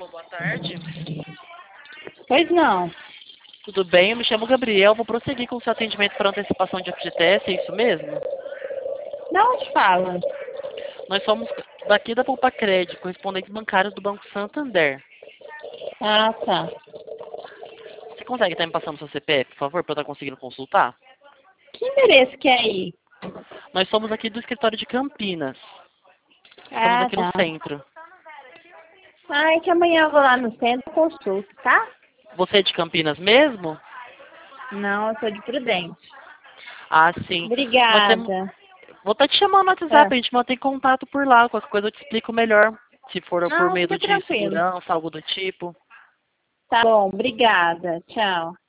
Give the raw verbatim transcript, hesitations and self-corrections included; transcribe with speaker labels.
Speaker 1: Alô, boa tarde.
Speaker 2: Pois não.
Speaker 1: Tudo bem? Eu me chamo Gabriel. Vou prosseguir com o seu atendimento para antecipação de F G T S, é isso mesmo?
Speaker 2: Da onde fala?
Speaker 1: Nós somos daqui da Poupa Crédito, correspondentes bancários do Banco Santander.
Speaker 2: Ah, tá.
Speaker 1: Você consegue estar me passando seu C P F, por favor, para eu estar conseguindo consultar?
Speaker 2: Que endereço que é aí?
Speaker 1: Nós somos aqui do escritório de Campinas. Estamos
Speaker 2: Ah,
Speaker 1: aqui no
Speaker 2: tá.
Speaker 1: centro.
Speaker 2: Ai, que amanhã eu vou lá no centro e consulto, tá?
Speaker 1: Você é de Campinas mesmo?
Speaker 2: Não, eu sou de Prudente.
Speaker 1: Ah, sim. Nós temos...
Speaker 2: Obrigada.
Speaker 1: Vou estar te chamando no WhatsApp,
Speaker 2: Ah.
Speaker 1: a gente mantém contato por lá. Qualquer coisa eu te explico melhor. Se for por
Speaker 2: Não, fica
Speaker 1: medo de
Speaker 2: tranquilo.
Speaker 1: segurança, algo do tipo.
Speaker 2: Tá bom, obrigada. Tchau.